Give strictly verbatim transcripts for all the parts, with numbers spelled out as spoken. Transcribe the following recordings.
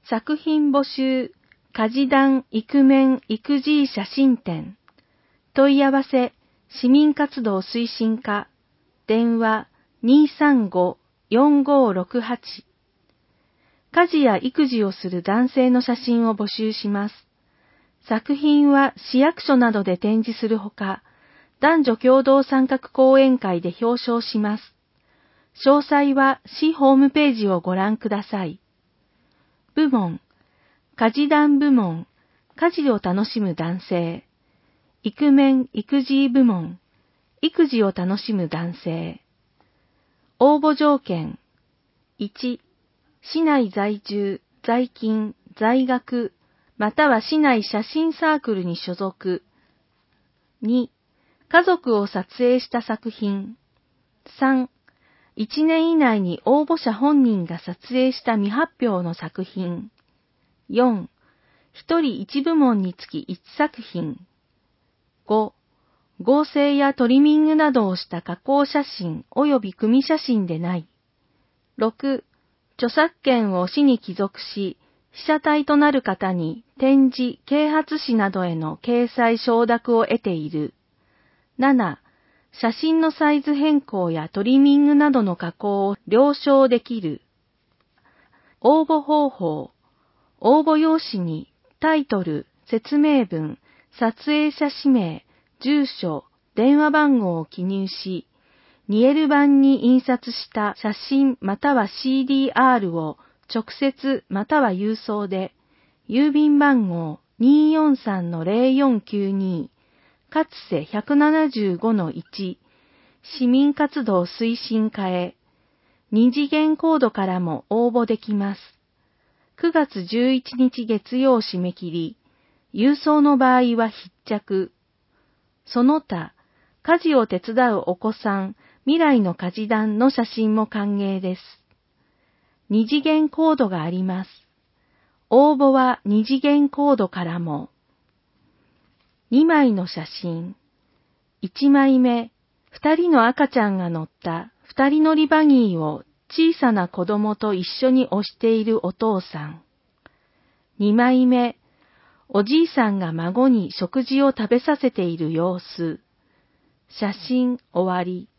作品募集、家事団イクメン育児写真展。問い合わせ、市民活動推進課、電話 にーさんご よんごろくはち。家事や育児をする男性の写真を募集します。作品は市役所などで展示するほか、男女共同参画講演会で表彰します。詳細は市ホームページをご覧ください。部門、家事団部門、家事を楽しむ男性。イクメン育児部門、育児を楽しむ男性。応募条件。いち、市内在住、在勤、在学、または市内写真サークルに所属。に、家族を撮影した作品。さん、いちねん以内に応募者本人が撮影した未発表の作品。よん、ひとりいち部門につきいち作品。ご、合成やトリミングなどをした加工写真及び組写真でない。ろく、著作権を市に帰属し、被写体となる方に展示、啓発誌などへの掲載承諾を得ている。なな、写真のサイズ変更やトリミングなどの加工を了承できる。応募方法。応募用紙にタイトル、説明文、撮影者氏名、住所、電話番号を記入し、にエル 版に印刷した写真または シーディーアール を直接または郵送で、郵便番号 にーよんさんのゼロよんきゅうに、かつせ ひゃくななじゅうごのいち、市民活動推進課へ、二次元コードからも応募できます。くがつじゅういちにち月曜締め切り、郵送の場合は必着。その他、家事を手伝うお子さん、未来の家事団の写真も歓迎です。二次元コードがあります。応募は二次元コードからも。にまいの写真。いちまいめ、二人の赤ちゃんが乗った二人乗りバギーを小さな子供と一緒に押しているお父さん。にまいめ、おじいさんが孫に食事を食べさせている様子。写真終わり。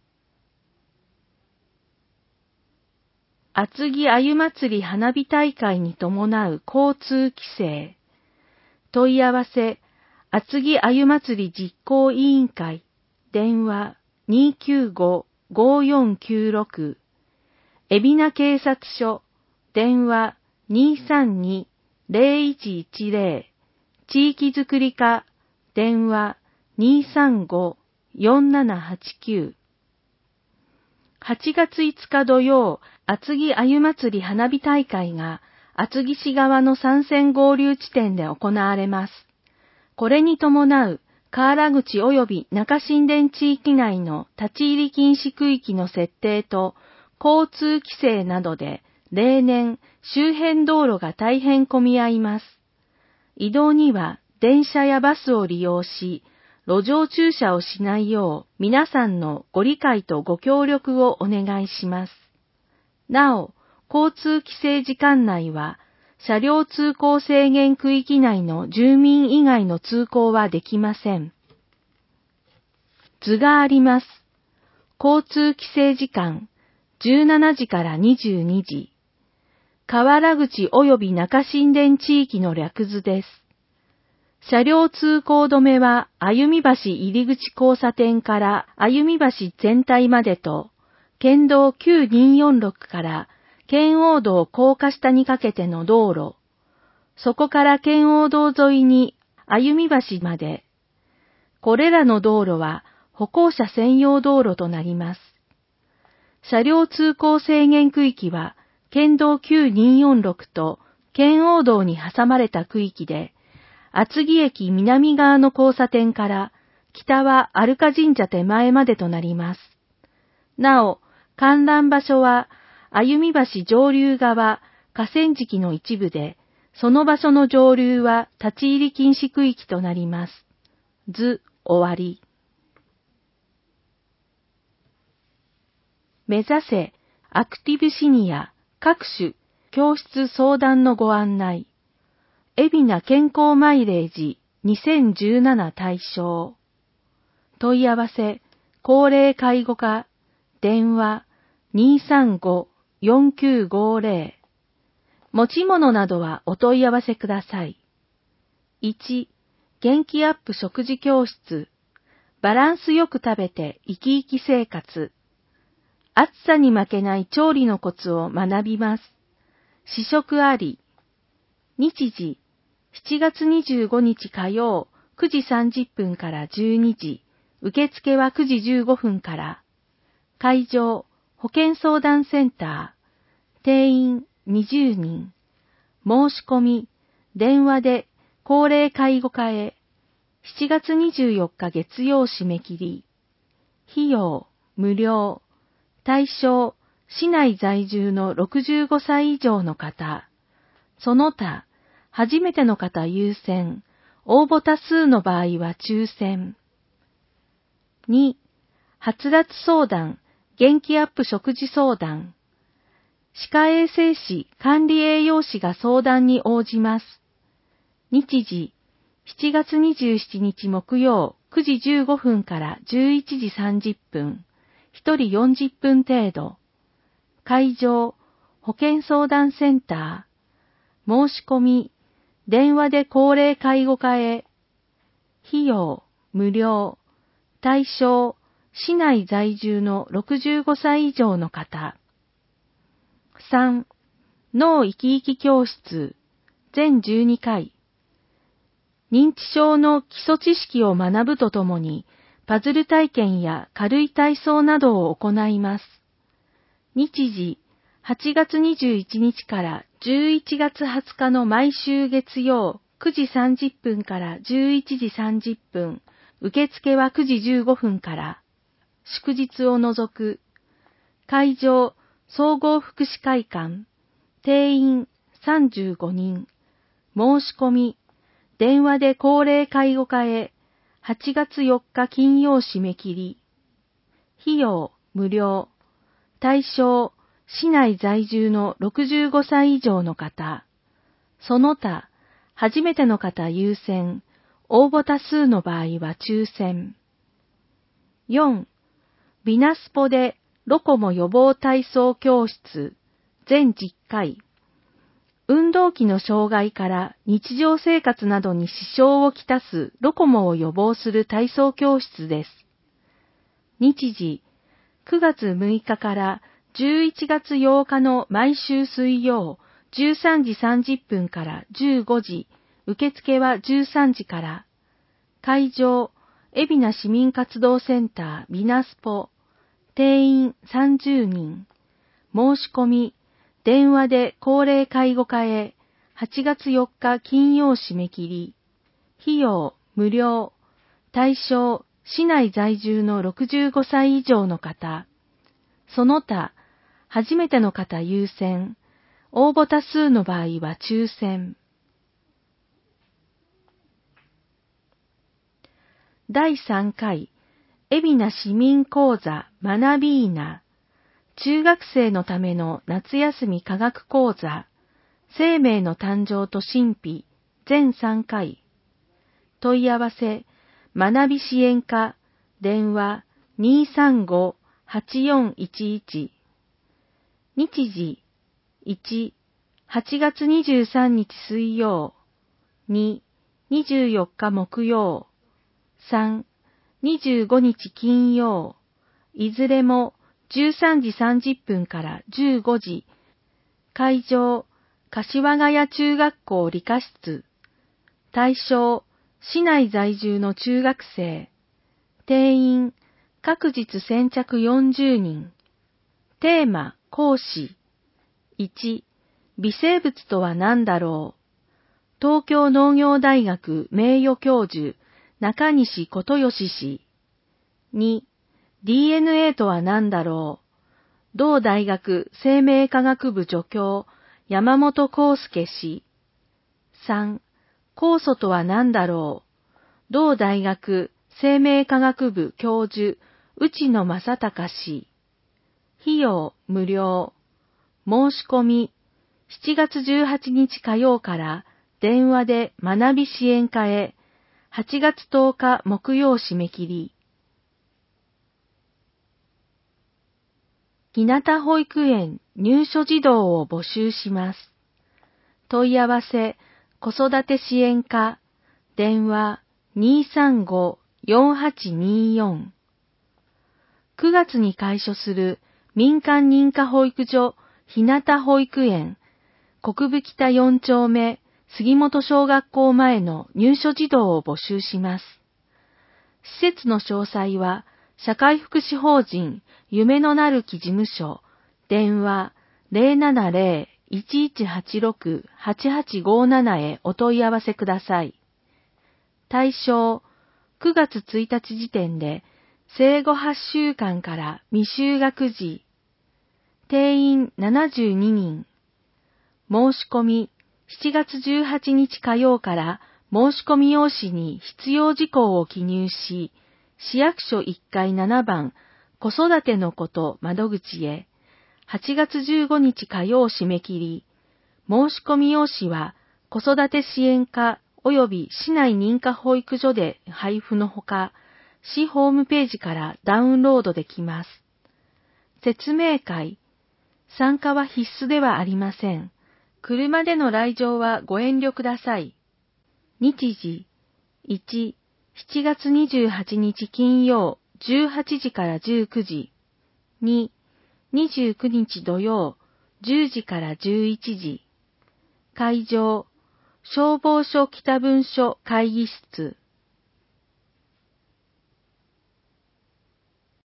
厚木あゆ祭り花火大会に伴う交通規制。問い合わせ、厚木あゆ祭り実行委員会。電話 にーきゅうご ごーよんきゅうろく。海老名警察署。電話 にーさんに ゼロいちいちゼロ。地域づくり課。電話 にーさんご よんななはちきゅう。はちがついつか土曜、厚木あゆ祭り花火大会が厚木市側の参戦合流地点で行われます。これに伴う河原口及び中新田地域内の立ち入り禁止区域の設定と交通規制などで例年周辺道路が大変混み合います。移動には電車やバスを利用し、路上駐車をしないよう皆さんのご理解とご協力をお願いします。なお、交通規制時間内は車両通行制限区域内の住民以外の通行はできません。図があります。交通規制時間じゅうしちじからにじゅうにじ。河原口及び中新田地域の略図です。車両通行止めは歩橋入り口交差点から歩橋全体までと、県道きゅうにーよんろくから県央道高架下にかけての道路、そこから県央道沿いに歩橋まで、これらの道路は歩行者専用道路となります。車両通行制限区域は県道きゅうにーよんろくと県央道に挟まれた区域で、厚木駅南側の交差点から北は有香神社手前までとなります。なお、観覧場所は歩橋上流側河川敷の一部で、その場所の上流は立ち入り禁止区域となります。図終わり。目指せアクティブシニア各種教室相談のご案内。海老名健康マイレージにせんじゅうなな対象。問い合わせ、高齢介護課、電話 にーさんご よんきゅうごぜろ。持ち物などはお問い合わせください。いち、元気アップ食事教室。バランスよく食べて生き生き生活。暑さに負けない調理のコツを学びます。試食あり。日時、しちがつにじゅうごにち火曜、くじさんじゅっぷんからじゅうにじ。受付はくじじゅうごふんから。会場、保健相談センター。定員にじゅうにん。申し込み、電話で高齢介護課へ。しちがつにじゅうよっか月曜締め切り。費用、無料。対象、市内在住のろくじゅうごさい以上の方。その他、初めての方優先。応募多数の場合は抽選。に、はつらつ相談、元気アップ食事相談。歯科衛生士管理栄養士が相談に応じます。日時、しちがつにじゅうしちにち木曜くじじゅうごふんからじゅういちじさんじゅっぷん。ひとりよんじゅっぷん程度。会場、保健相談センター。申し込み、電話で高齢介護課へ。費用、無料。対象、市内在住のろくじゅうごさい以上の方。さん、脳生き生き教室、全じゅうにかい。認知症の基礎知識を学ぶとともに、パズル体験や軽い体操などを行います。日時、はちがつにじゅういちにちからじゅういちがつはつかの毎週月曜くじさんじゅっぷんからじゅういちじさんじゅっぷん。受付はくじじゅうごふんから。祝日を除く。会場、総合福祉会館。定員さんじゅうごにん。申し込み。電話で高齢介護課へ。はちがつよっか金曜締め切り。費用、無料。対象、市内在住のろくじゅうごさい以上の方。その他、初めての方優先。応募多数の場合は抽選。よん. ビナスポでロコモ予防体操教室全じゅっかい。運動器の障害から日常生活などに支障をきたすロコモを予防する体操教室です。日時、くがつむいかからじゅういちがつようかの毎週水曜じゅうさんじさんじゅっぷんからじゅうごじ。受付はじゅうさんじから。会場、海老名市民活動センタービナスポ。定員さんじゅうにん。申し込み、電話で高齢介護課へ。はちがつよっか金曜締め切り。費用、無料。対象、市内在住のろくじゅうごさい以上の方。その他、初めての方優先。応募多数の場合は抽選。だいさんかい、海老名市民講座学びーな。中学生のための夏休み科学講座。生命の誕生と神秘。全さんかい。問い合わせ、学び支援課、電話 にーさんご はちよんいちいち。日時、いち、はちがつにじゅうさんにち水曜。に、にじゅうよっか木曜。さん、にじゅうごにち金曜。いずれもじゅうさんじさんじゅっぷんからじゅうごじ。会場、柏ヶ谷中学校理科室。対象、市内在住の中学生。定員、各日先着よんじゅうにん。テーマ、講師。いち、微生物とは何だろう。東京農業大学名誉教授、中西琴義氏。に、ディーエヌエー とは何だろう。同大学生命科学部助教、山本康介氏。さん、酵素とは何だろう。同大学生命科学部教授、内野正隆氏。費用無料。申し込み、 しちがつじゅうはちにち火曜から電話で学び支援課へ、はちがつとおか木曜締め切り。ひなた保育園入所児童を募集します。問い合わせ、子育て支援課、電話 にーさんご よんはちにーよん。くがつに開所する民間認可保育所ひなた保育園、国分北よんちょうめ杉本小学校前の入所児童を募集します。施設の詳細は、社会福祉法人夢のなる木事務所、電話 ゼロななゼロ いちいちはちろく はちはちごなな へお問い合わせください。対象、くがつついたち時点で生後はっしゅうかんから未就学児。定員ななじゅうににん。申し込み、しちがつじゅうはちにち火曜から申し込み用紙に必要事項を記入し、市役所いっかいななばん子育てのこと窓口へ、はちがつじゅうごにち火曜締め切り、申し込み用紙は子育て支援課及び市内認可保育所で配布のほか、市ホームページからダウンロードできます。説明会、参加は必須ではありません。車での来場はご遠慮ください。日時、いち、しちがつにじゅうはちにち金曜じゅうはちじからじゅうくじ。に、にじゅうくにち土曜じゅうじからじゅういちじ。会場、消防署北分署会議室。